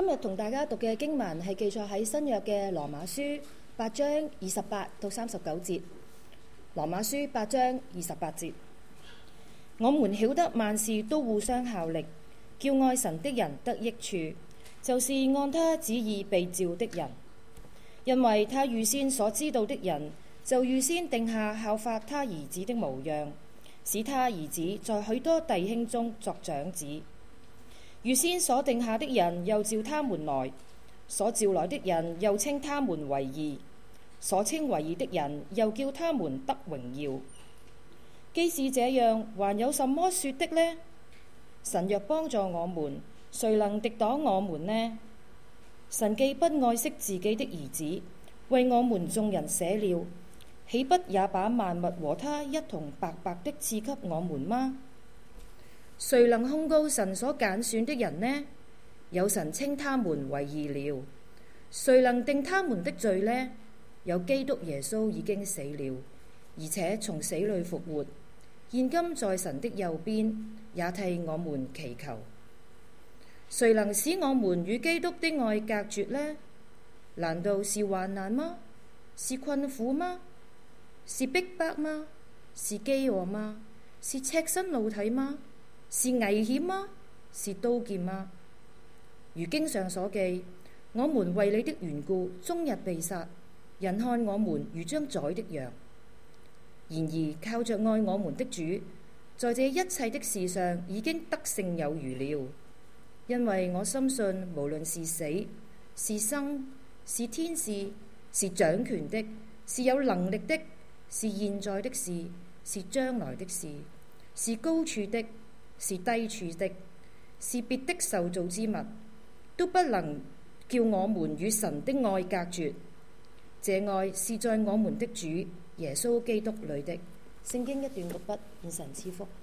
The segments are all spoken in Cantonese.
今日同大家讀嘅經文係記載喺新約嘅羅馬書8章28到39節。羅馬書8章28節，我們曉得萬事都互相效力，叫愛神的人得益處，就是按他旨意被召的人。因為他預先所知道的人，就預先定下效法他兒子的模樣，使他兒子在許多弟兄中作長子。預先所定下的人，又召他們來；所召來的人，又稱他們為義；所稱為義的人，又叫他們得榮耀。既是這樣，還有什麼說的呢？神若幫助我們，誰能敵擋我們呢？神既不愛惜自己的兒子，為我們眾人捨了，豈不也把萬物和他一同白白的賜給我們嗎？誰能控告神所揀選的人呢？有神稱他們為義了。誰能定他們的罪呢？有基督耶穌已經死了，而且從死裏復活，現今在神的右邊，也替我們祈求。誰能使我們與基督的愛隔絕呢？難道是患難嗎？是困苦嗎？是逼迫嗎？是飢餓嗎？是赤身露體嗎？是危險嗎？是刀劍嗎？如經上所記，我們為你的緣故，終日被殺，人看我們如將宰的羊。然而靠着愛我們的主，在這一切的事上已經得勝有餘了。因為我深信，無論是死是生，是天使，是掌權的，是有能力的，是現在的事，是將來的事，是高處的，是低處的，是別的受造之物，都不能叫我們與神的愛隔絕。這愛是在我們的主耶穌基督裏的。聖經一段讀畢，願神賜福。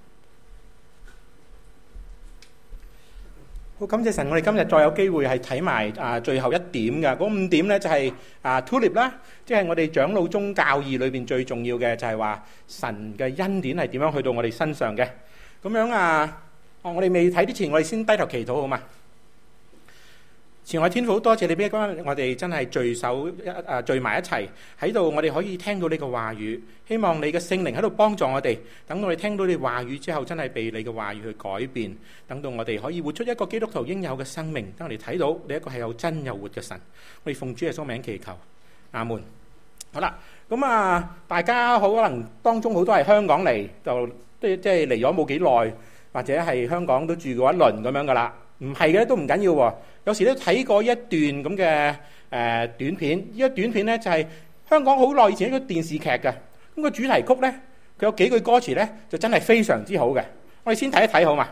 好，感謝神，我哋今日再有機會係睇埋最後一點嘅嗰5點呢，就係tulip啦，即係我哋長老宗教義裏邊最重要嘅，就係話神嘅恩典係點樣去到我哋身上嘅。咁樣我哋未睇之前，我哋先低頭祈禱好嘛？慈愛天父，多謝你俾今日我哋真係聚埋一齊喺度，我哋可以聽到你嘅話語。希望你嘅聖靈喺度幫助我哋，等我哋聽到你話語之後，真係被你嘅話語去改變，等到我哋可以活出一個基督徒應有嘅生命。等我哋睇到你一個係有真有活嘅神。我哋奉主耶穌名祈求，阿門。好啦，咁大家可能當中好多係香港嚟，就即係嚟咗冇幾耐，或者係香港都住過一輪咁樣噶啦。唔係嘅都唔緊要喎，有時都睇過一段咁嘅短片。呢個短片呢，就係香港好耐以前一個電視劇嘅，咁個主題曲呢，佢有幾句歌詞呢，就真係非常之好嘅。我哋先睇一睇好嘛？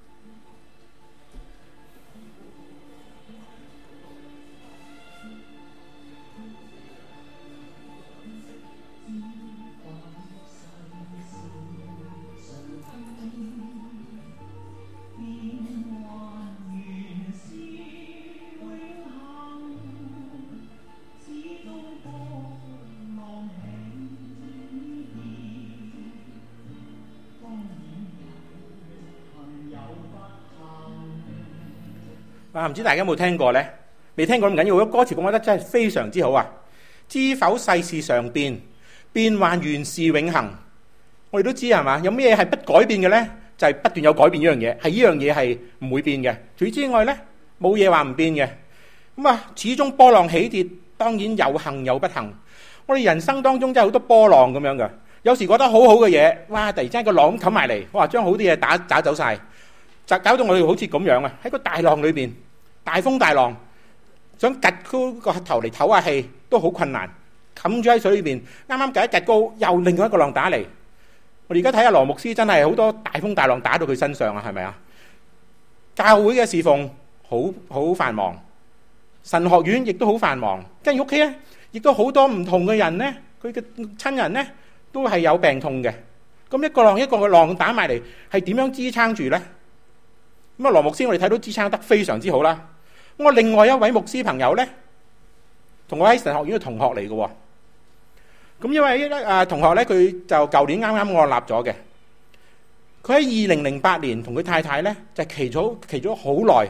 唔知大家有冇聽過呢？未聽過唔緊要，歌詞我覺得真係非常之好啊！知否世事常變，變幻原是永恆。我哋都知係嘛？有咩係不改變嘅呢？就係不斷有改變呢樣嘢，係呢樣嘢係唔會變嘅。除此之外呢，冇嘢話唔變嘅。始終波浪起跌，當然有幸有不幸。我哋人生當中真係好多波浪咁樣嘅。有時覺得好好嘅嘢，哇！突然之間個浪冚埋嚟，哇！將好啲嘢打走晒，就搞到我哋好似咁樣啊！喺個大浪裏邊。大風大浪，想趌高個頭嚟唞下氣都好困難，冚咗喺水裏邊，啱啱趌一趌高，又另外一個浪打嚟。我哋而家睇下羅牧師，真係好多大風大浪打到佢身上啊，係咪啊？教會嘅侍奉好繁忙，神學院亦都好繁忙，跟住屋企咧，亦都好多唔同嘅人咧，佢嘅親人咧都係有病痛嘅。咁一個浪一個嘅浪打埋嚟，係點樣支撐住咧？咁羅牧師我哋睇到支撐得非常之好啦。我另外一位牧師朋友呢，同我喺神學院嘅同學嚟嘅喎。咁因為同學呢，佢就舊年啱啱按立咗嘅。佢喺2008年同佢太太呢，就祈咗好耐，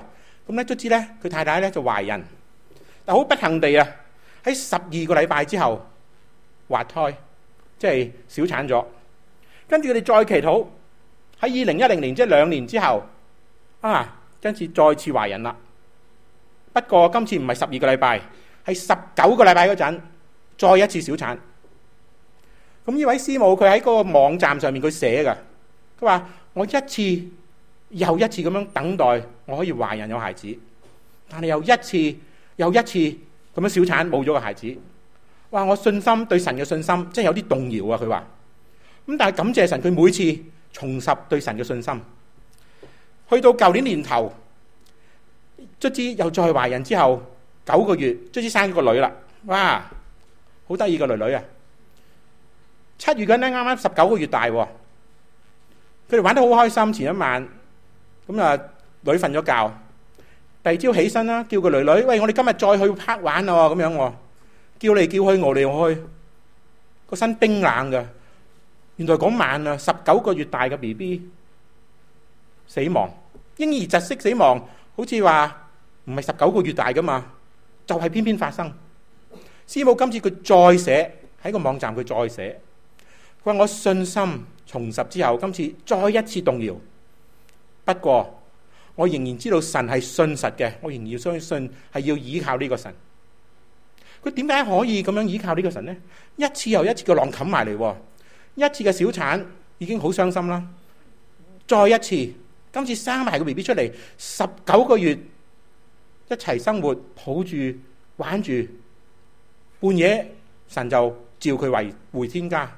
咁咧卒之咧佢太太咧就懷孕，但好不幸地啊，喺12個禮拜之後滑胎，即係小產咗。跟住佢哋再祈禱，喺2010年即係2年之後今次再次懷孕啦。不過今次唔係12個禮拜，係19個禮拜嗰陣再一次小產。咁呢位師母佢喺嗰個網站上面佢寫㗎，佢話我一次又一次咁樣等待我可以懷孕有孩子，但係又一次又一次咁樣小產冇咗個孩子。哇！我信心對神嘅信心真係有啲動搖啊！佢話咁，但係感謝神，佢每次重拾對神嘅信心。去到舊年年頭，卒之又再懷孕之後9個月，卒之生咗個女啦。哇！好得意個女女啊！7月嗰陣咧，啱啱19個月大喎。佢哋玩得好開心。前一晚咁啊，女瞓咗覺，第二朝起身啦，叫個女女，喂，我哋今日再去拍玩喎，咁樣喎，叫嚟叫去，我嚟我去，個身冰冷㗎。原來嗰晚啊，19個月大嘅 BB 死亡，嬰兒窒息死亡，好似話唔係19個月大噶嘛，就係偏偏發生。師母今次佢再寫喺個網站，佢再寫，佢話我信心重拾之後，今次再一次動搖。不過我仍然知道神係信實嘅，我仍然要相信係要依靠呢個神。佢點解可以咁樣依靠呢個神呢？一次又一次嘅浪冚埋嚟，一次嘅小產已經好傷心啦，再一次今次生埋個 BB 出嚟，19個月一齊生活，抱住玩住，半夜神就召佢回天家。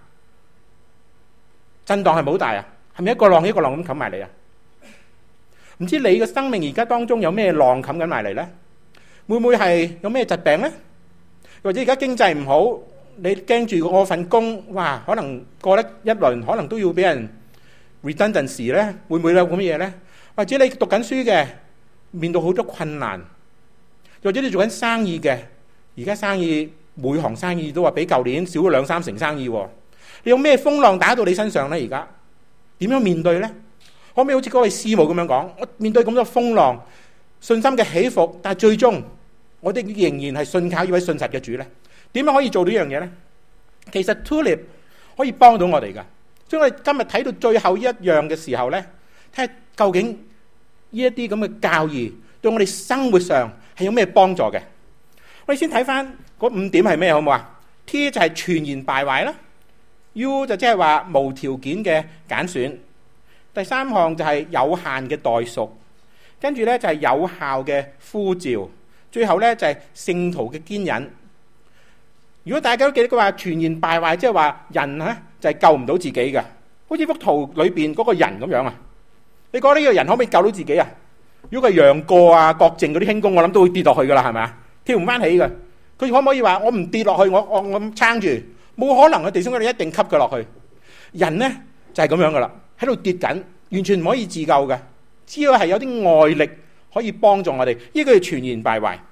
震盪係咪好大啊？係咪一個浪一個浪咁冚埋嚟啊？唔知你嘅生命而家當中有咩浪冚緊埋嚟呢？會唔會係有咩疾病呢？或者而家經濟唔好，你驚住我份工，哇，可能過得一輪，可能都要俾人 redundancy 呢？會唔會有咁嘅嘢呢？或者你讀緊書嘅，面對好多困難，或者你做緊生意嘅，而家生意每行生意都話比舊年少咗2-3成生意喎。你有咩風浪打到你身上呢？而家點樣面對呢？可唔可以好似嗰位師母咁樣講？我面對咁多風浪，信心嘅起伏，但係最終我哋仍然係信靠呢位信實嘅主呢？點樣可以做到呢樣嘢呢？其實 Tulip 可以幫到我哋噶。所以我哋今日睇到最後一樣嘅時候呢，睇下究竟呢一啲咁嘅教義對我哋生活上係有咩幫助嘅。我哋先睇翻嗰5點係咩好唔好啊？ T 就係全然敗壞啦。U 就即係話無條件嘅揀選，第3項就係有限嘅代贖，跟住咧就係有效嘅呼召，最後咧就係聖徒嘅堅忍。如果大家都記得佢話全然敗壞，即係話人咧就係救唔到自己嘅，好似幅圖裏邊嗰個人咁樣啊。你覺得呢個人可唔可以救到自己啊？如果佢係楊過啊、郭靖嗰啲輕功，我諗都會跌落去噶啦，係咪啊？跳唔翻起嘅，佢可唔可以話我唔跌落去，我撐住？冇可能嘅，弟兄，我哋一定吸佢落去。人呢就係咁樣噶啦，喺度跌緊，完全唔可以自救嘅，只要係有啲外力可以幫助我哋，呢個係全然敗壞。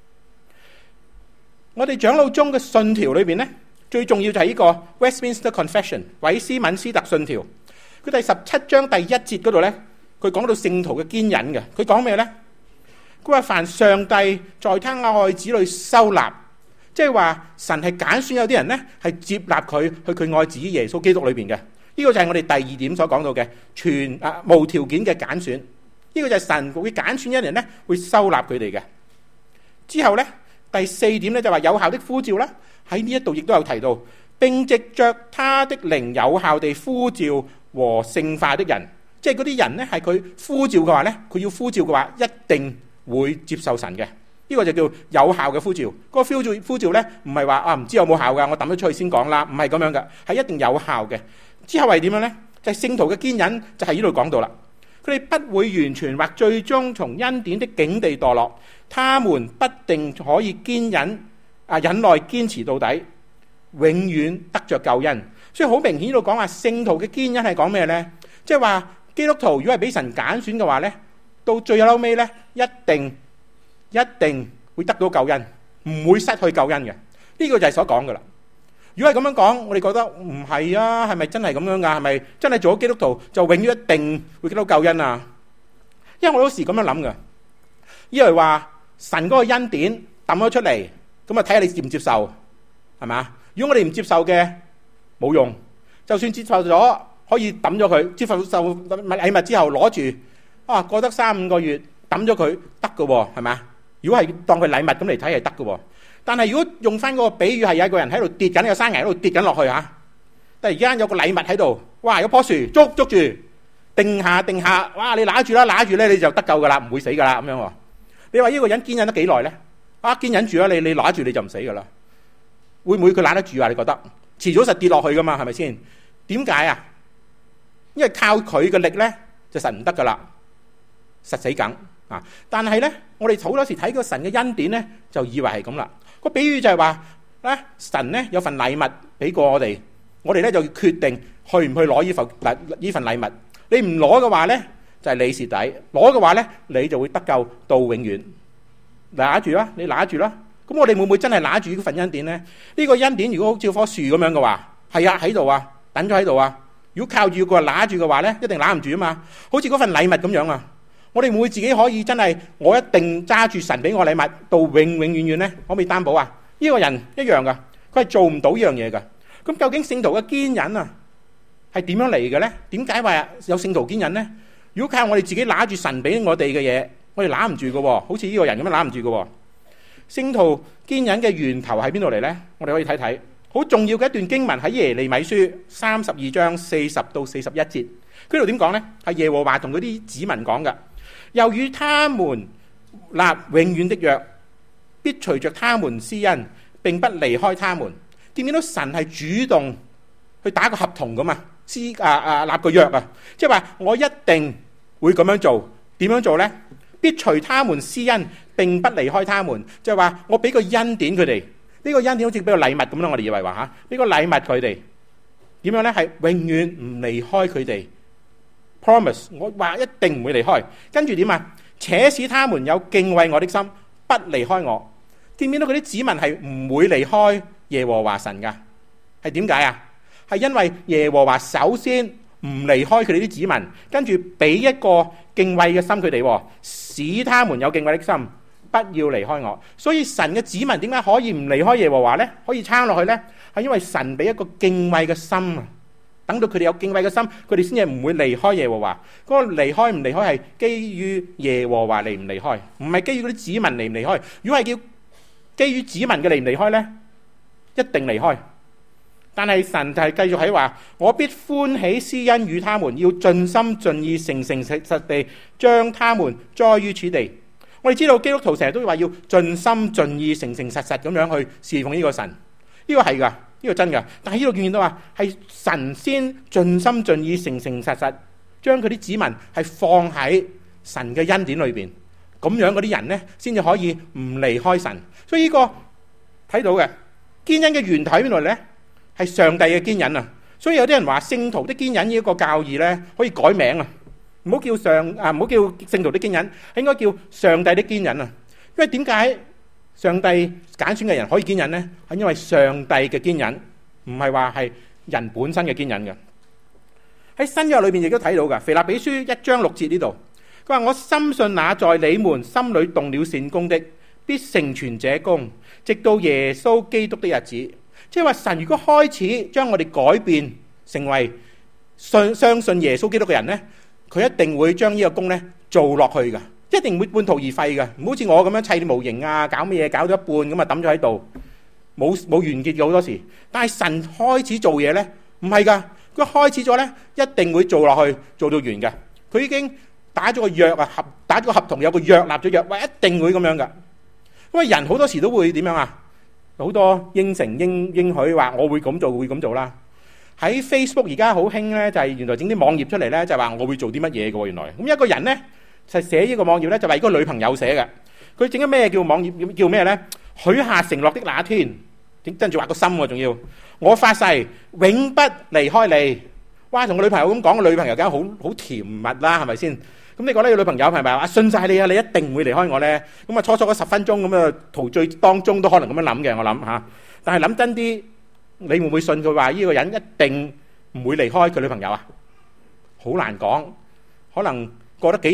我哋長老宗嘅信條裏邊呢，最重要就係呢個 Westminster Confession 韋斯敏斯特信條。佢第17章第1節嗰度呢，佢講到聖徒嘅堅忍嘅。佢講咩呢？佢話凡上帝在他愛子裏收納，即係話神係揀選有啲人呢，係接納佢去佢愛子耶穌基督裏邊嘅。呢個就係我哋第2點所講到嘅無條件嘅揀選。呢個就係神會揀選一人呢，會收納佢哋嘅。之後呢，第4點呢，就話有效的呼召啦。喺呢一度亦都有提到，並藉着他的靈有效地呼召和聖化的人，即係嗰啲人呢，係佢呼召嘅話呢，佢要呼召嘅話一定會接受神嘅。呢個就叫有效嘅呼召。嗰個呼召咧，唔係話唔知有冇效噶，我抌咗出去先講啦，唔係咁樣嘅，係一定有效嘅。之後係點樣咧？就係聖徒嘅堅忍，就係呢度講到啦。佢哋不會完全或最終從恩典的境地墮落，他們不定可以堅忍忍耐堅持到底，永遠得着救恩。所以好明顯呢度講話聖徒嘅堅忍係講咩咧？即係話基督徒如果係俾神揀選嘅話咧，到最後尾咧，一定會得到救恩，唔會失去救恩嘅。呢個就係所講噶啦。如果係咁樣講，我哋覺得唔係啊，係咪真係咁樣噶？係咪真係做咗基督徒就永遠一定會得到救恩啊？因為我有時咁樣諗噶， 以為話神嗰個恩典抌咗出嚟，咁啊睇下你接唔接受，係嘛？如果我哋唔接受嘅，冇用。就算接受咗，可以抌咗佢。接受禮物之後攞住，過得3-5個月抌咗佢得㗎喎，係嘛？如果係當佢禮物咁嚟睇係得㗎喎。但係如果用翻嗰個比喻係有一個人喺度跌緊，有個山崖喺度跌緊落去嚇，但係而家有個禮物喺度，哇！有棵樹捉住，定下，哇！你揦住啦，揦住咧你就得救㗎啦，唔會死㗎啦咁樣喎。你話呢個人堅忍得幾耐咧？堅忍住啦，你揦住你就唔死㗎啦。會唔會佢揦得住啊？你覺得遲早實跌落去㗎嘛？係咪先？點解啊？因為靠佢嘅力咧就實唔得㗎啦，實死梗啊！但係咧，我哋好多時睇個神嘅恩典咧，就以為係咁啦。個比喻就係話咧，神咧有份禮物俾過我哋咧就決定去唔去攞呢份禮物。你唔攞嘅話咧，就係你蝕底；攞嘅話咧，你就會得救到永遠。拿住啦，你拿住啦。咁我哋會唔會真係拿住呢份恩典咧？呢個恩典如果好似棵樹咁樣嘅話，係啊，喺度啊，等咗喺度啊。如果靠住個拿住嘅話咧，一定拿唔住啊嘛。好似嗰份禮物咁樣啊。我哋會唔會自己可以真係我一定揸住神俾我禮物到永遠咧？可唔可以擔保啊？呢個人一樣噶，佢係做唔到呢樣嘢噶。咁究竟聖徒嘅堅忍啊係點樣嚟嘅咧？點解話有聖徒堅忍咧？如果靠我哋自己拿住神俾我哋嘅嘢，我哋拿唔住噶，好似呢個人咁樣拿唔住噶。聖徒堅忍嘅源頭喺邊度嚟咧？我哋可以睇睇好重要嘅一段經文喺耶利米書32章40到41節。佢度點講咧？係耶和華同嗰啲子民講噶。又與他們立永遠的約，必隨着他們施恩，並不離開他們。見唔見到神係主動去打個合同咁啊？立個約啊，即係話我一定會咁樣做。點樣做呢？必隨他們施恩，並不離開他們。就係話我俾個恩典佢哋，呢個恩典好似俾個禮物咁啦。我哋以為話俾個禮物佢哋，點樣呢？係永遠唔離開佢哋。Promise， 我話一定唔會離開。跟住點啊？且使他們有敬畏我的心，不離開我。見唔見到佢啲子民係唔會離開耶和華神噶？係點解啊？係因為耶和華首先唔離開佢哋啲子民，跟住俾一個敬畏嘅心佢哋，使他們有敬畏的心，不要離開我。所以神嘅子民點解可以唔離開耶和華呢？可以撐落去呢？係因為神俾一個敬畏嘅心啊！等到佢哋有敬畏嘅心，佢哋先至唔會離開耶和華。嗰個離開唔離開係基於耶和華離唔離開，唔係基於嗰啲子民離唔離開。如果係叫基於子民嘅離唔離開呢，一定離開。但係神就係繼續喺話，我必歡喜施恩與他們，要盡心盡意誠誠實實地將他們栽於此地。我哋知道基督徒成日都話要盡心盡意誠誠實實咁樣去侍奉呢個神，呢個係噶。呢個真噶，但係呢度見到話係神先盡心盡意誠誠實實將佢啲子民係放喺神嘅恩典裏邊，咁樣嗰啲人呢先至可以唔離開神。所以呢個睇到嘅堅忍嘅源頭喺邊度呢？係上帝嘅堅忍啊！所以有啲人話聖徒的堅忍呢一個教義呢可以改名啊，唔好叫唔好叫聖徒的堅忍，應該叫上帝的堅忍啊！因為點解？上帝揀選嘅人可以堅忍呢？係因為上帝嘅堅忍，唔係話係人本身嘅堅忍嘅。喺新約裏邊亦都睇到噶，腓立比書1章6節呢度，佢話我深信那在你們心裏動了善工的，必成全這工，直到耶穌基督的日子。即係話神如果開始將我哋改變成為相信耶穌基督嘅人呢，佢一定會將呢個工呢做落去噶。一定唔會半途而廢嘅，唔好似我咁樣砌模型啊，搞乜嘢搞到一半咁啊，抌咗喺度，冇完結嘅好多時。但係神開始做嘢呢，唔係噶，佢開始咗呢，一定會做落去，做到完嘅。佢已經打咗個約啊，打咗個合同，有個約立咗約，話一定會咁樣噶。因為人好多時都會點樣啊？好多應承應許話我會咁做，會咁做啦。喺 Facebook 而家好興呢，就係原來整啲網頁出嚟呢，就話我會做啲乜嘢嘅。原來咁一個人呢。就寫呢個網頁咧，就為個女朋友寫嘅。佢整咗咩叫網頁？叫咩咧？許下承諾的那天，跟住畫個心喎，仲要我發誓永不離開你。哇！同個女朋友咁講，個女朋友梗係好甜蜜啦，係咪先？咁你覺得個女朋友係咪話信晒你啊？你一定唔會離開我咧？咁啊，初嗰10分鐘咁啊，陶醉當中都可能咁樣諗嘅，我諗嚇。但係諗真啲，你會唔會信佢話呢個人一定唔會離開佢女朋友啊？好難講，可能過得幾日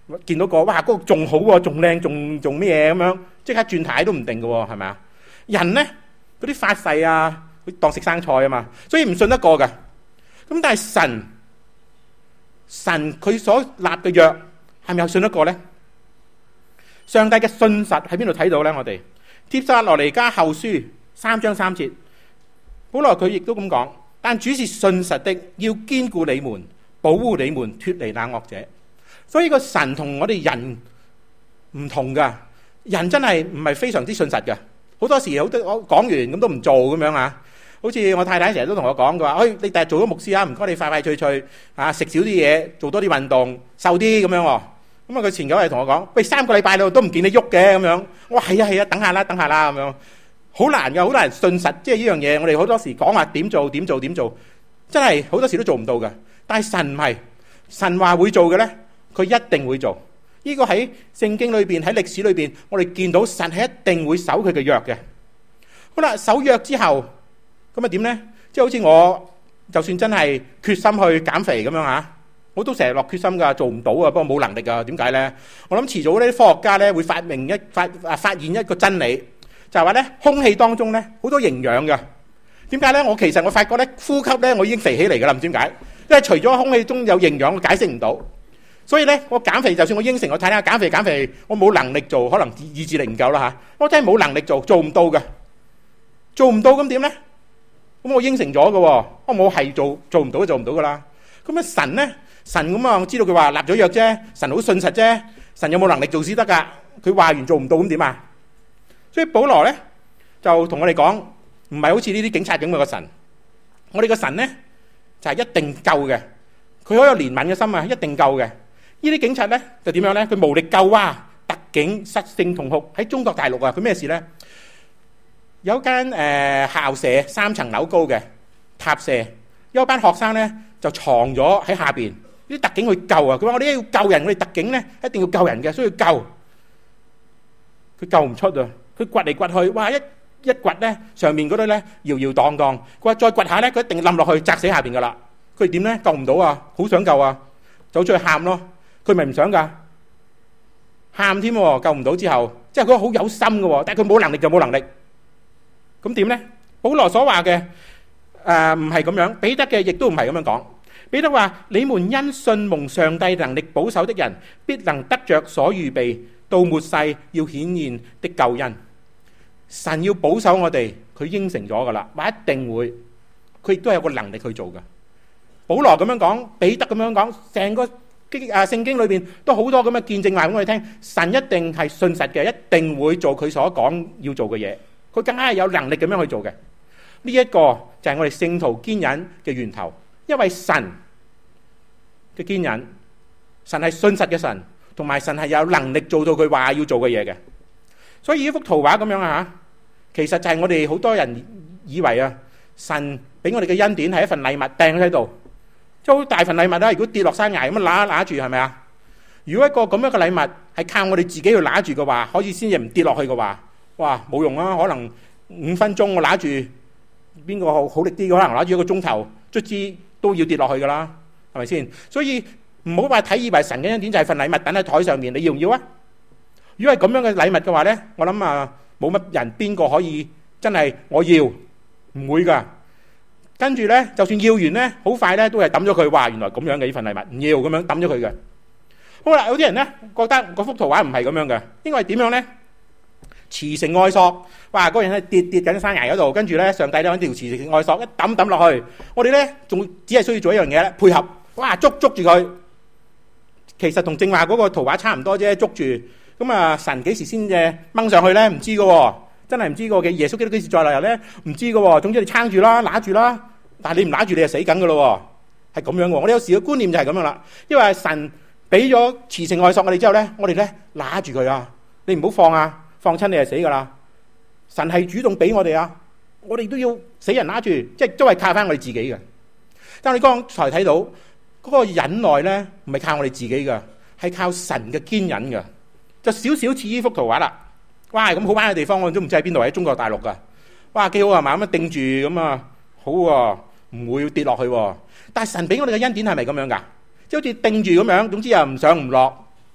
見到個哇嗰個仲好喎，仲靚，仲咩嘢咁樣，即刻轉軚都唔定嘅喎，係咪啊？人咧嗰啲發誓啊，佢當食生菜啊嘛，所以唔信得過嘅。咁但係神佢所立嘅約係咪有信得過咧？上帝嘅信實喺邊度睇到咧？我哋帖撒羅尼迦後書3章3節，保羅佢亦都咁講，但主是信實的，要堅固你們，保護你們脫離那惡者。所以個神同我哋人唔同噶，人真係唔係非常之信實嘅。好多時好多我講完咁都唔做咁樣啊。好似我太太成日都同我講，佢話：你第日做咗牧師啊，唔該你快快脆脆啊，食少啲嘢，做多啲運動，瘦啲咁樣。咁啊，佢前9日同我講：喂，3個禮拜咯，都唔見你喐嘅咁樣。我話係啊，等下啦咁樣。好難噶，好難信實，即係呢樣嘢。我哋好多時講話點做，真係好多時都做唔到嘅。但係神唔係，神話會做嘅咧，佢一定會做。呢個喺聖經裏邊，喺歷史裏邊，我哋見到神係一定會守佢嘅約嘅。好啦，守約之後。咁啊點咧？即係好似我，就算真係決心去減肥咁樣嚇，我都成日落決心㗎，做唔到啊！不過冇能力㗎。點解咧？我諗遲早呢啲科學家咧會發現一個真理，就係話咧空氣當中咧好多營養㗎。點解咧？其實我發覺咧呼吸咧我已經肥起嚟㗎啦，唔知點解？因為除咗空氣中有營養，我解釋唔到。所以咧我減肥，就算我應承我睇下減肥，我冇能力做，可能意志力唔夠啦嚇。我真係冇能力做唔到㗎，做唔到咁點咧？咁我應承咗嘅，我冇係做唔到就做唔到噶啦。咁啊神咧，神咁啊，我知道佢話立咗約啫，神好信實啫，神有冇能力做先得噶？佢話完做唔到咁點啊？所以保羅咧就同我哋講，唔係好似呢啲警察咁嘅神，我哋個神咧就係一定救嘅，佢好有憐憫嘅心啊，一定救嘅。呢啲警察咧就點樣咧？佢無力救啊，特警失聲痛哭。喺中國大陸啊，佢咩事咧？有間校舍3層樓高嘅塔舍，有班學生咧就藏咗喺下邊，啲特警去救啊！佢話：我哋要救人，我哋特警咧一定要救人嘅，所以要救。佢救唔出啊！佢掘嚟掘去，哇！一掘咧，上面嗰啲咧搖搖蕩蕩。佢話再掘下咧，佢一定冧落去，砸死下邊噶啦。佢點咧？救唔到啊！好想救啊！走出去喊咯。佢咪唔想㗎？喊添喎，救唔到之後，即係佢好有心嘅喎，但係佢冇能力就冇能力。咁點咧？保羅所話嘅唔係咁樣，彼得嘅亦都唔係咁樣講。彼得話：你們因信蒙上帝能力保守的人，必能得着所預備到末世要顯現的救恩。神要保守我哋，佢應承咗噶啦，話一定會，佢亦都有個能力去做噶。保羅咁樣講，彼得咁樣講，成個聖經裏邊都好多咁嘅見證話俾我哋聽，神一定係信實嘅，一定會做佢所講要做嘅嘢。佢更加係有能力咁樣去做嘅。呢一個就係我哋聖徒堅忍嘅源頭，因為神嘅堅忍，神係信實嘅神，同埋神係有能力做到佢話要做嘅嘢嘅。所以呢幅圖畫咁樣啊，其實就係我哋好多人以為啊，神俾我哋嘅恩典係一份禮物掟喺度，即係好大份禮物啦。如果跌落山崖咁樣揦住，係咪啊？如果一個咁樣嘅禮物係靠我哋自己去揦住嘅話，可以先至唔跌落去嘅話，哇，冇用啊！可能5分鐘我揦住，邊個好力啲？可能揦住1個鐘頭，卒之都要跌落去噶啦，係咪先？所以唔好話睇以為神嘅恩典就係份禮物等喺台上面，你要唔要啊？如果係咁樣嘅禮物嘅話咧，我諗啊，冇乜人邊個可以真係我要，唔會噶。跟住咧，就算要完咧，好快咧都係抌咗佢。話原來咁樣嘅呢份禮物唔要，咁樣抌咗佢嘅。好啦，有啲人咧覺得嗰幅圖畫唔係咁樣嘅，應該係點樣咧？慈繩愛索，哇！嗰個人咧跌緊山崖嗰度，跟住咧上帝咧揾條慈繩愛索一抌落去，我哋咧仲只係需要做一樣嘢咧，配合，哇！捉住佢。其實同正話嗰個圖畫差唔多啫，捉住。咁啊，神幾時先至掹上去咧？唔知㗎喎，真係唔知㗎嘅。耶穌基督幾時再來咧？唔知㗎喎。總之你撐住啦，揦住啦。但係你唔揦住，你就死緊㗎咯喎。係咁樣喎。我哋有時嘅觀念就係咁樣啦。因為神俾咗慈繩愛索我哋之後咧，我哋咧揦住佢啊！你唔好放啊！放親你就死㗎啦！神係主動俾我哋啊，我哋都要死人揦住，即係都係靠翻我哋自己嘅。但係你剛才睇到嗰個忍耐咧，唔係靠我哋自己㗎，係靠神嘅堅忍㗎。就少少似呢幅圖畫啦。哇！咁好玩嘅地方我都唔知喺邊度，喺中國大陸㗎。哇！幾好啊嘛，咁樣定住咁啊，好喎，唔會跌落去喎。但係神俾我哋嘅恩典係咪咁樣㗎？即係好似定住咁樣，總之又唔上唔落，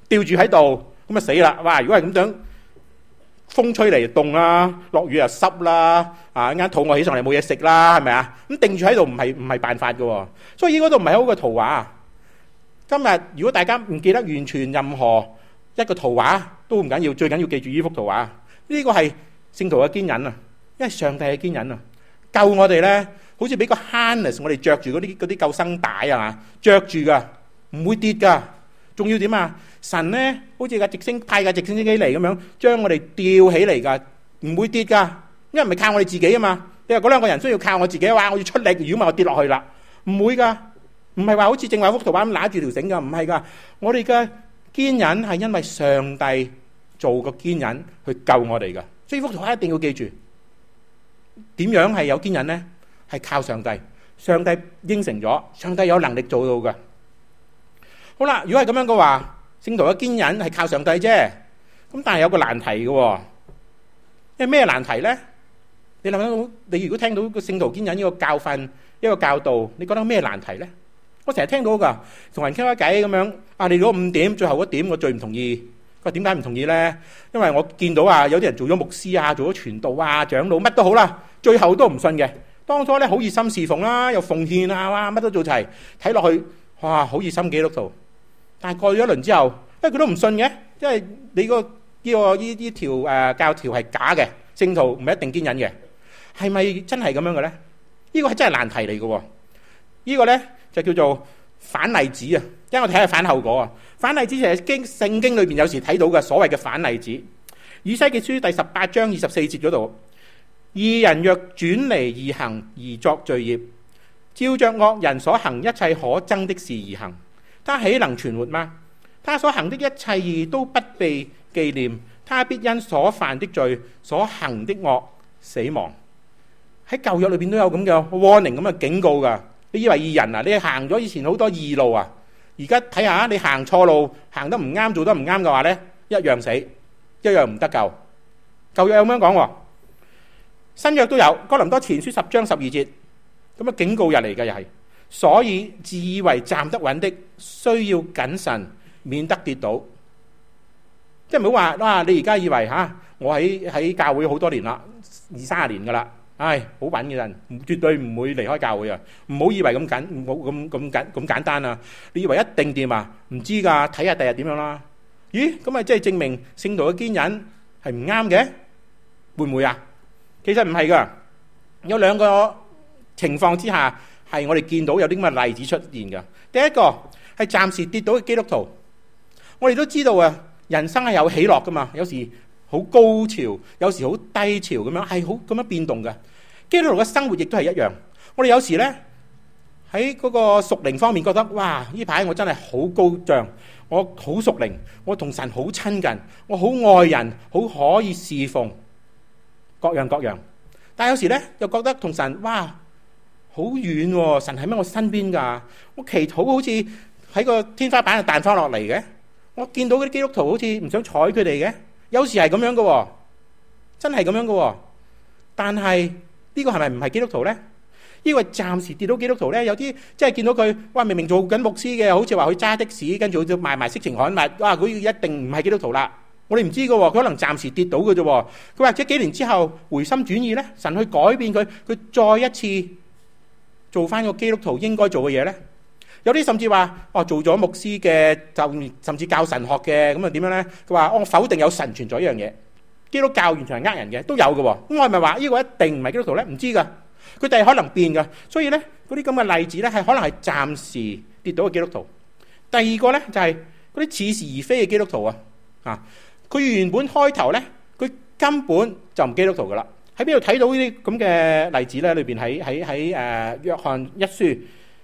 吊住喺度，咁啊死啦！哇！如果係咁樣，風吹嚟就凍啦，落雨又濕啦，一間肚餓起上嚟冇嘢食啦，係咪啊？咁定住喺度唔係辦法嘅，所以呢個都唔係好嘅圖畫。今日如果大家唔記得完全任何一個圖畫都唔緊要，最緊要記住呢幅圖畫。呢個係聖徒嘅堅忍啊，因為上帝嘅堅忍啊，救我哋咧，好似俾個 harness 我哋着住嗰啲救生帶啊嘛，着住噶，唔會跌噶。仲要點啊？神咧好似派架直升機嚟咁樣，將我哋吊起嚟噶，唔會跌噶，因為唔係靠我哋自己啊嘛。你話嗰兩個人需要靠我自己嘅話，我要出力，如果唔係我跌落去啦，唔會噶。唔係話好似正話幅圖畫咁揦住條繩噶，唔係噶。我哋嘅堅忍係因為上帝做個堅忍去救我哋噶，所以幅圖畫一定要記住。點樣係有堅忍呢？係靠上帝，上帝應承咗，上帝有能力做到噶。好啦，如果係咁樣嘅話，聖徒嘅堅忍係靠上帝啫。咁但係有個難題嘅，因為咩難題呢？你諗到，你如果聽到個聖徒堅忍呢個教訓，一個教導，你覺得咩難題呢？我成日聽到噶，同人傾下偈咁樣，你攞5點，最後嗰點我最唔同意。佢話點解唔同意呢？因為我見到有啲人做咗牧師啊，做咗傳道啊，長老乜都好啦，最後都唔信嘅。當初咧好熱心侍奉啦，又奉獻啊，哇乜都做齊，睇落去哇好熱心基督徒。但係過咗一輪之後，佢都唔信嘅，因為你呢條教條係假嘅，聖徒唔係一定堅忍嘅，係咪真係咁樣嘅咧？呢個係真係難題嚟嘅。呢個咧就叫做反例子啊！因為我睇下反後果啊。反例子就係聖經裏邊有時睇到嘅所謂嘅反例子。以西結書第18章24節嗰度，義人若轉離義行而作罪孽，照着惡人所行一切可憎的事而行，他豈能存活嗎？他所行的一切義都不被紀念，他必因所犯的罪、所行的惡死亡。喺舊約裏邊都有咁嘅 warning 咁嘅警告噶。你以為義人啊？你行咗以前好多義路啊，而家睇下你行錯路，行得唔啱，做得唔啱嘅話呢，一樣死，一樣唔得救。舊約有咁樣講，新約都有。哥林多前書10章12節咁嘅警告日嚟嘅又係。所以自以為站得穩的，需要謹慎，免得跌倒。即係唔好話哇！你而家以為我喺教會好多年啦，20-30年噶啦。好穩嘅人，絕對唔會離開教會啊！唔好以為咁簡單啊！你以為一定掂啊？唔知噶，睇下第日點樣啦。咦？咁咪即係證明聖徒嘅堅忍係唔啱嘅？會唔會啊？其實唔係噶，有兩個情況之下係我哋見到有啲咁嘅例子出現噶。第一個係暫時跌倒嘅基督徒，我哋都知道啊，人生係有起落噶嘛，有時好高潮，有時好低潮咁樣，係好咁樣變動嘅。基督徒嘅生活亦都係一樣。我哋有時呢，喺嗰個屬靈方面覺得，哇！呢排我真係好高漲，我好屬靈，我同神好親近，我好愛人，好可以侍奉，各樣各樣。但係有時呢，又覺得同神，哇，好遠喎！神喺咩我身邊㗎？我祈禱好似喺個天花板度彈翻落嚟嘅。我見到嗰啲基督徒好似唔想睬佢哋嘅。有時係咁樣嘅喎，真係咁樣嘅喎。但係呢個係咪唔係基督徒呢？呢個暫時跌到基督徒呢？有啲即係見到佢，哇！明明做緊牧師嘅，好似話佢揸的士，跟住就賣色情刊物，哇！佢一定唔係基督徒啦。我哋唔知嘅喎，佢可能暫時跌到嘅啫。佢或者幾年之後回心轉意呢，神去改變佢，佢再一次做翻個基督徒應該做嘅嘢呢。有啲甚至話，做咗牧師嘅，就甚至教神學嘅，咁啊點樣呢？佢話我否定有神存在一樣嘢，基督教完全係呃人嘅，都有嘅。咁我係咪話呢個一定唔係基督徒呢？唔知噶，佢哋可能變噶。所以呢，嗰啲咁嘅例子呢，係可能係暫時跌倒嘅基督徒。第二個呢，就係嗰啲似是而非嘅基督徒啊，佢原本開頭呢，佢根本就唔基督徒噶啦。喺邊度睇到呢啲咁嘅例子呢？裏邊喺約翰一書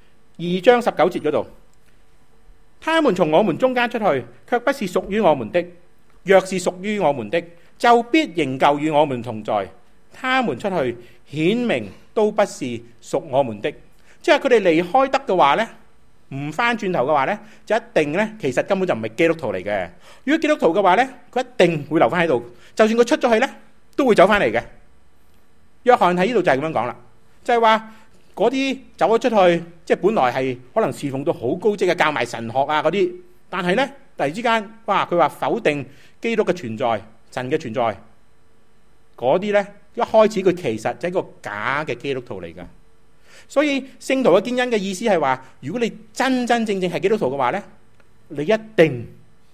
2章19節嗰度，他們從我們中間出去，卻不是屬於我們的；若是屬於我們的，就必仍舊與我們同在。他們出去，顯明都不是屬我們的。即係佢哋離開得嘅話呢，唔翻轉頭嘅話呢，就一定呢，其實根本就唔係基督徒嚟嘅。如果基督徒嘅話呢，佢一定會留翻喺度，就算佢出咗去呢，都會走翻嚟嘅。約翰喺呢度就係咁樣講啦，就係話嗰啲走咗出去，即係本來係可能侍奉到好高職嘅，教埋神學啊嗰啲，但係呢， 突然之間，哇！佢話否定基督嘅存在、神嘅存在，嗰啲呢，一開始佢其實就係一個假嘅基督徒嚟㗎。所以聖徒嘅堅忍嘅意思係話，如果你真真正正係基督徒嘅話呢，你一定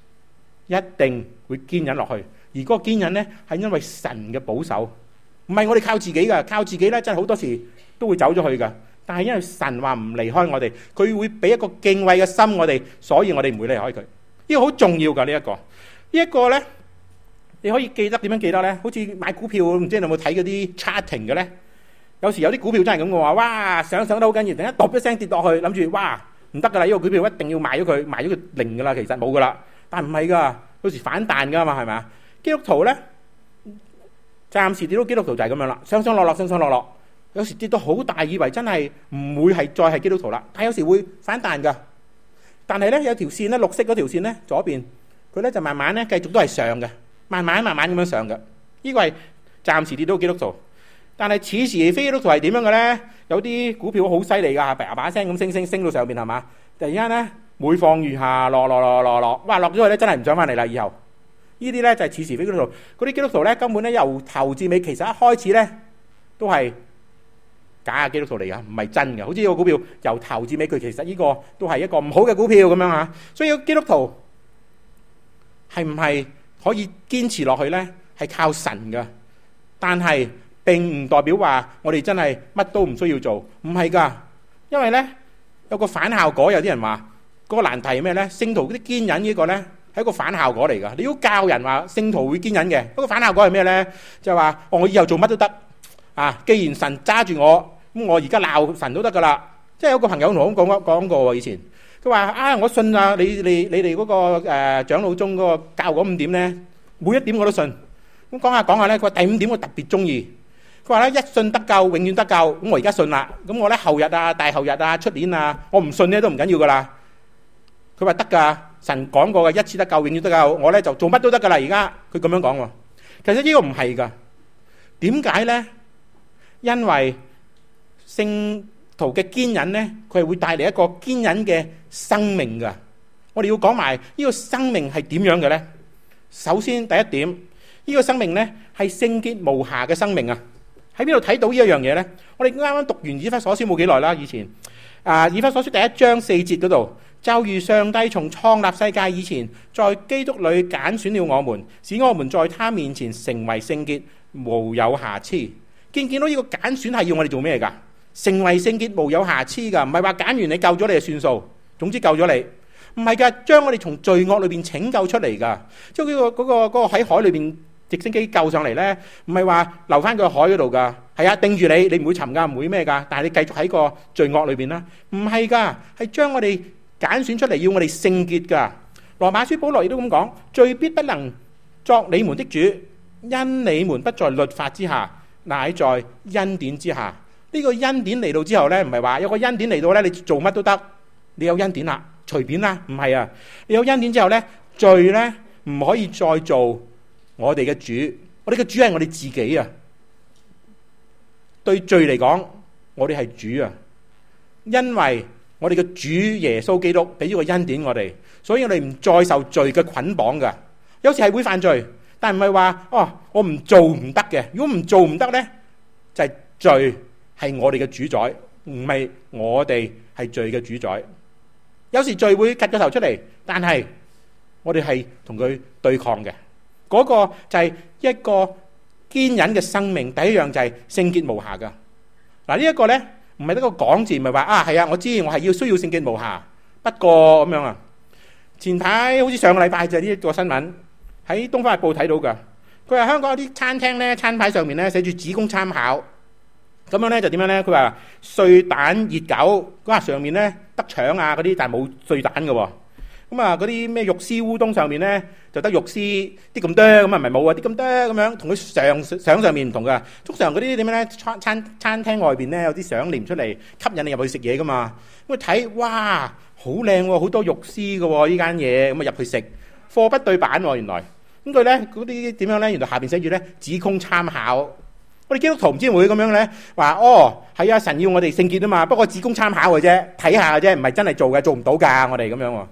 會堅忍落去。而嗰個堅忍呢，係因為神嘅保守，唔係我哋靠自己㗎。靠自己呢，真係好多時都會走咗去㗎。但係因為神話唔離開我哋，佢會俾一個敬畏嘅心我哋，所以我哋唔會離開佢。呢個好重要㗎。呢一個呢，你可以記得點樣記得呢？好似買股票，唔知你有冇睇嗰啲 charting 嘅呢？有時有啲股票真係咁嘅話，哇，上得好緊要，突然間揼一聲跌落去，諗住哇唔得㗎啦！呢個股票一定要賣咗佢零㗎啦，其實冇㗎啦。但唔係㗎，有時反彈㗎嘛，係咪啊？基督徒呢，暫時跌到基督徒就係咁樣啦，上上落落，有時跌到好大，以為真係唔會係再係基督徒啦，但有時會反彈㗎。但係呢，有條線呢，綠色嗰條線呢，左邊佢呢就慢慢呢繼續都係上嘅，慢慢咁樣上嘅。呢個係暫時跌到基督徒。但係此時非基督徒係點樣嘅呢？有啲股票好犀利㗎，叭叭聲咁升到上邊係嘛？突然間呢，每況愈下，落，哇落咗去呢，真係唔想翻嚟啦！以後呢啲呢，就係此時非基督徒。嗰啲基督徒呢，根本呢，由頭至尾，其實一開始呢，都係假嘅基督徒嚟㗎，唔係真嘅。好似呢個股票由頭至尾，佢其實呢個都係一個唔好嘅股票咁樣嚇。所以基督徒係唔係可以堅持落去呢？係靠神㗎，但係並唔代表話我哋真係乜都唔需要做，唔係㗎。因為呢，有個反效果，有啲人話嗰個難題係咩呢？聖徒嗰啲堅忍呢個呢，係一個反效果嚟㗎。你要教人話聖徒會堅忍嘅，嗰個反效果係咩呢？就係話我以後做乜都得啊！既然神揸住我，咁我而家鬧神都得㗎啦。即係有個朋友同我講過喎，以前佢話啊，我信啊你哋嗰個長老中嗰個教嗰5點呢，每一點我都信。咁講下呢，佢話第5點我特別中意。佢話咧，一信得救，永遠得救。咁我而家信啦。咁我咧後日啊、大後日啊、出年啊，我唔信咧都唔緊要噶啦。佢話得噶，神講過嘅，一次得救，永遠得救。我咧就做乜都得噶啦。而家佢咁樣講喎。其實呢個唔係噶。點解咧？因為聖徒嘅堅忍咧，佢係會帶嚟一個堅忍嘅生命噶。我哋要講埋呢個生命係點樣嘅咧？首先第一點，呢個生命咧係聖潔無瑕嘅生命啊！喺邊度睇到呢一樣嘢呢？我哋啱啱讀完以弗所書冇幾耐啦，以前以弗所書第1章4節嗰度，就如上帝從創立世界以前，在基督裏揀選了我們，使我們在他面前成為聖潔，無有瑕疵。見到呢個揀選係要我哋做咩㗎？成為聖潔無有瑕疵㗎，唔係話揀完你救咗你就算數。總之救咗你，唔係㗎，將我哋從罪惡裏邊拯救出嚟㗎。即係嗰個喺海裏邊直升機救上嚟呢，唔係話留翻個海嗰度噶，係啊，定住你唔會沉噶，唔會咩噶，但係你繼續喺個罪惡裏邊啦，唔係噶，係將我哋揀選出嚟，要我哋聖潔噶。羅馬書保羅亦都咁講，罪必不能作你們的主，因你們不在律法之下，乃在恩典之下。呢個恩典嚟到之後呢，唔係話有個恩典嚟到呢，你做乜都得，你有恩典啦，隨便啦，唔係啊，你有恩典之後呢，罪呢唔可以再做我哋嘅主，我哋嘅主係我哋自己啊！對罪嚟講，我哋係主啊！因為我哋嘅主耶穌基督俾咗個恩典我哋，所以我哋唔再受罪嘅捆綁噶。有時係會犯罪，但唔係話我唔做唔得嘅。如果唔做唔得呢，就係罪係我哋嘅主宰，唔係我哋係罪嘅主宰。有時罪會趌個頭出嚟，但係我哋係同佢對抗嘅。嗰個就係一個堅忍嘅生命。第一樣就係聖潔無瑕噶。嗱，呢一個呢，唔係得個講字，唔係話係啊，我知我係要需要聖潔無瑕。不過咁樣啊，前排好似上個禮拜就係呢一個新聞喺《東方日報》睇到噶。佢話香港有啲餐廳呢，餐牌上面呢寫住只供參考。咁樣呢就點樣呢？佢話碎蛋熱狗嗰上面呢得腸啊嗰啲，但係冇碎蛋嘅喎。咁啊，嗰啲咩肉絲烏冬上面呢，就得肉絲啲咁多，咁啊唔係冇啊啲咁多咁樣，同佢相上面唔同噶。通常嗰啲點樣呢？餐廳外邊呢，有啲相連出嚟，吸引你入去食嘢噶嘛。咁啊睇，哇，好靚喎，好多肉絲嘅喎呢間嘢，咁啊入去食，貨不對版喎原來。咁佢呢嗰啲點樣呢？原來下邊寫住呢，只供參考。我哋基督徒唔知會咁樣呢？話係啊，神要我哋聖潔啊嘛，不過只供參考嘅啫，睇下嘅啫，唔係真係做嘅，做唔到㗎，我哋咁樣喎。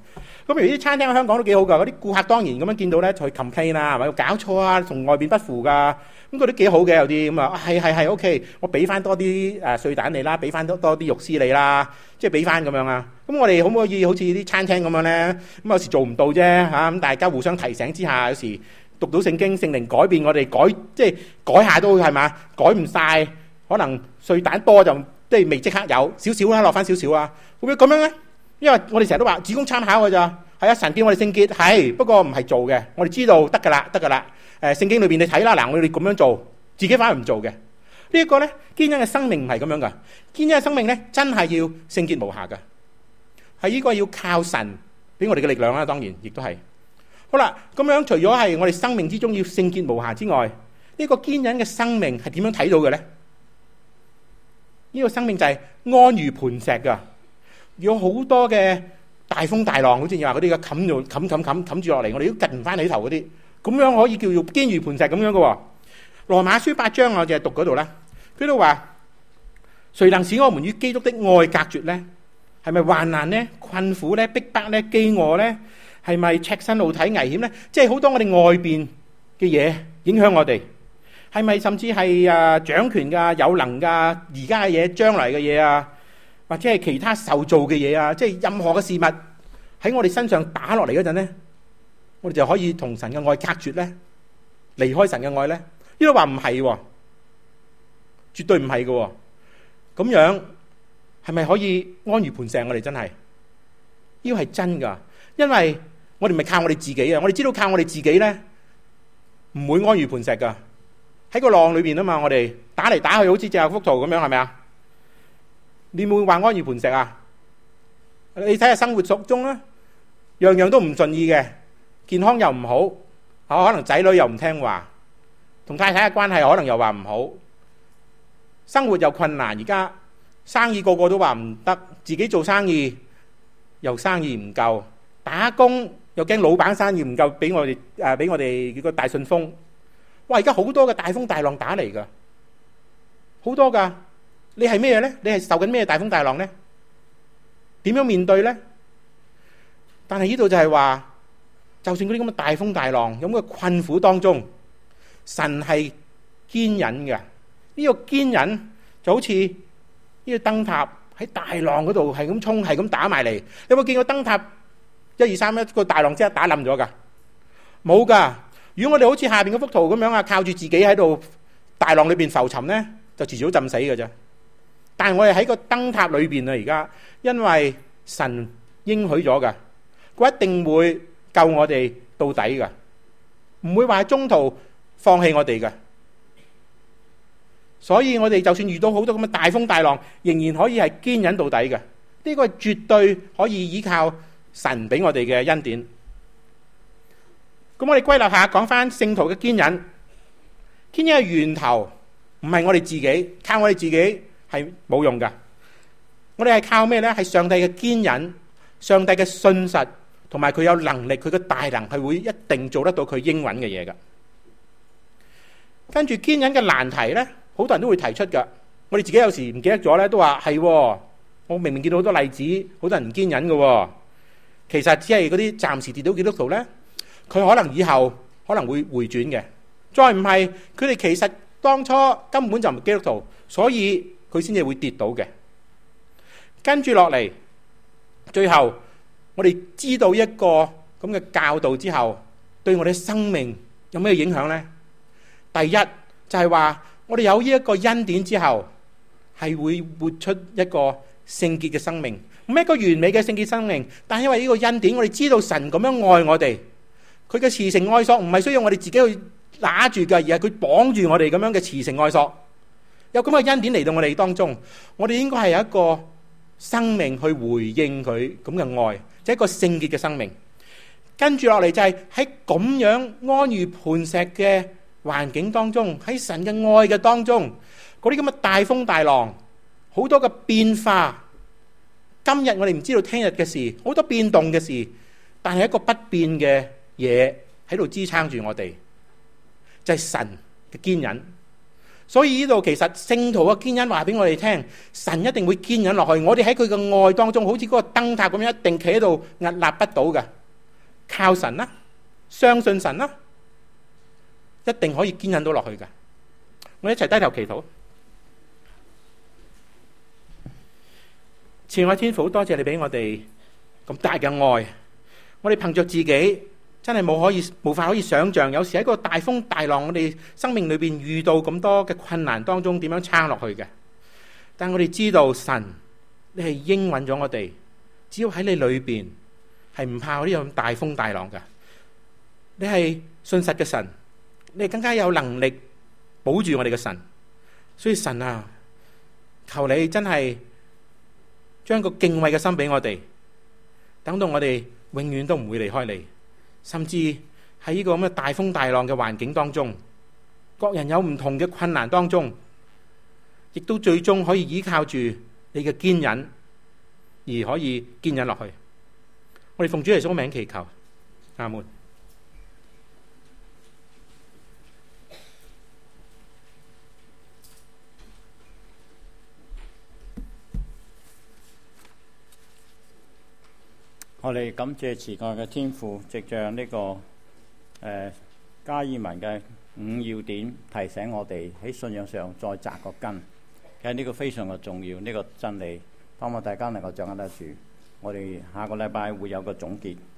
咁譬如啲餐廳喺香港都幾好㗎，嗰啲顧客當然咁樣見到咧，就去 complain 啦，係咪搞錯啊？同外邊不符㗎。咁嗰啲幾好嘅，有啲咁啊，係 OK， 我俾翻多啲碎蛋你啦，俾翻多啲肉絲你啦，即係俾翻咁樣啊。咁我哋可唔可以好似啲餐廳咁樣咧？咁有時做唔到啫嚇，咁大家互相提醒之下，有時讀到聖經，聖靈改變我哋，即係改下都係嘛，改唔晒，可能碎蛋多就即係未即刻有少少啦，落翻少少啊。會唔會咁樣咧？因為我哋成日都話只供參考㗎咋，係啊，神叫我哋聖潔係，不過唔係做嘅，我哋知道得㗎啦。聖經裏邊你睇啦，嗱，我哋咁樣做，自己反而唔做嘅。呢一個咧，堅忍嘅生命唔係咁樣噶，堅忍嘅生命咧，真係要聖潔無瑕噶，係呢個要靠神俾我哋嘅力量啦。當然，亦都係。好啦，咁樣除咗係我哋生命之中要聖潔無瑕之外，呢個堅忍嘅生命係點樣睇到嘅咧？呢個生命就係安如磐石噶，有好多嘅大風大浪，好似你話嗰啲嘅冚住落嚟，我哋都近唔翻起頭嗰啲。咁樣可以叫做堅如磐石咁樣嘅喎。羅馬書8章我就係讀嗰度啦。佢度話：誰能使我們與基督的愛隔絕呢？係咪患難呢？困苦呢？逼迫呢？飢餓呢？係咪赤身露體危險呢？即係好多我哋外邊嘅嘢影響我哋。係咪甚至係掌權㗎、有能㗎、而家嘅嘢、將來嘅嘢啊，或者係其他受造嘅嘢啊？即係任何嘅事物喺我哋身上打落嚟嗰陣呢，我哋就可以同神嘅愛隔絕咧，離開神嘅愛咧？呢度話唔係喎，絕對唔係嘅。咁樣係咪可以安如磐石？我哋真係呢個係真噶，因為我哋唔係靠我哋自己啊！我哋知道靠我哋自己咧，唔會安如磐石噶。喺個浪裏邊啊嘛，我哋打嚟打去，好似隻幅圖咁樣，係咪啊？你會話安如磐石啊？你睇下生活中啦，樣樣都唔順意嘅。健康又唔好，可能仔女又唔聽話，同太太嘅關係可能又話唔好，生活又困難，而家生意個個都話唔得，自己做生意又生意唔夠，打工又驚老闆生意唔夠，俾我哋個大順風。哇！而家好多嘅大風大浪打嚟噶，好多噶。你係咩呢？你係受緊咩大風大浪呢？點樣面對呢？但係呢度就係話，就算嗰啲咁嘅大風大浪，咁嘅困苦當中，神係堅忍嘅。呢個堅忍就好似呢個燈塔喺大浪嗰度係咁衝，係咁打埋嚟。有冇見過燈塔1、2、3一個大浪即刻打冧咗噶？冇噶。如果我哋好似下邊嗰幅圖咁樣啊，靠住自己喺度大浪裏邊浮沉呢，就遲早浸死嘅啫。但係我哋喺個燈塔裏邊啊，而家因為神應許咗噶，佢一定會救我哋到底噶，唔會話喺中途放棄我哋噶。所以我哋就算遇到好多咁嘅大風大浪，仍然可以係堅忍到底嘅。呢個係絕對可以依靠神俾我哋嘅恩典。咁我哋歸納下，講翻聖徒嘅堅忍。堅忍嘅源頭唔係我哋自己，靠我哋自己係冇用噶。我哋係靠咩呢？係上帝嘅堅忍，上帝嘅信實，同埋佢有能力，佢嘅大能係會一定做得到佢應允嘅嘢噶。跟住堅忍嘅難題呢，好多人都會提出噶。我哋自己有時唔記得咗呢，都話係，我明明見到好多例子，好多人唔堅忍噶。其實只係嗰啲暫時跌到基督徒呢，佢可能以後可能會回轉嘅。再唔係，佢哋其實當初根本就唔係基督徒，所以佢先至會跌倒嘅。跟住落嚟，最後我哋知道一個咁嘅教導之後，對我哋生命有咩影響呢？第一就係話，我哋有呢一個恩典之後，係會活出一個聖潔嘅生命，唔係一個完美嘅聖潔生命。但係因為呢個恩典，我哋知道神咁樣愛我哋。佢嘅慈繩愛索唔係需要我哋自己去拿住嘅，而係佢綁住我哋咁樣嘅慈繩愛索。有咁嘅恩典嚟到我哋當中，我哋應該係有一個生命去回應佢咁嘅愛，即係一個聖潔嘅生命。跟住落嚟就係喺咁樣安如磐石嘅環境當中，喺神嘅愛嘅當中，嗰啲咁嘅大風大浪，好多嘅變化。今日我哋唔知道聽日嘅事，好多變動嘅事，但係一個不變嘅嘢喺度支撐住我哋，就係神嘅堅忍。所以呢度其實聖徒嘅堅忍話俾我哋聽，神一定會堅忍落去。我哋喺佢嘅愛當中，好似嗰個燈塔咁樣，一定企喺度屹立不倒嘅。 靠神啦，相信神啦，一定可以堅忍到落去㗎。我哋一齊低頭祈禱。慈愛天父，多謝你俾我哋咁大嘅愛，我哋憑着自己真係無法可以想象，有時喺個大風大浪，我哋生命裏邊遇到咁多嘅困難當中，點樣撐落去嘅。但我哋知道神，你係應允咗我哋，只要喺你裏邊係唔怕呢樣大風大浪㗎。你係信實嘅神，你更加有能力保住我哋嘅神。所以神啊，求你真係將個敬畏嘅心俾我哋，等到我哋永遠都唔會離開你。甚至喺呢個咁嘅大風大浪嘅環境當中，各人有唔同嘅困難當中，亦都最終可以依靠住你嘅堅忍，而可以堅忍落去。我哋奉主耶穌名祈求，阿門。 我哋感謝慈愛嘅天父，藉着呢個加爾文嘅5要點，提醒我哋喺信仰上再紮個根。其實呢個非常嘅重要，呢個真理，希望大家能夠掌握得住。我哋下個禮拜會有個總結。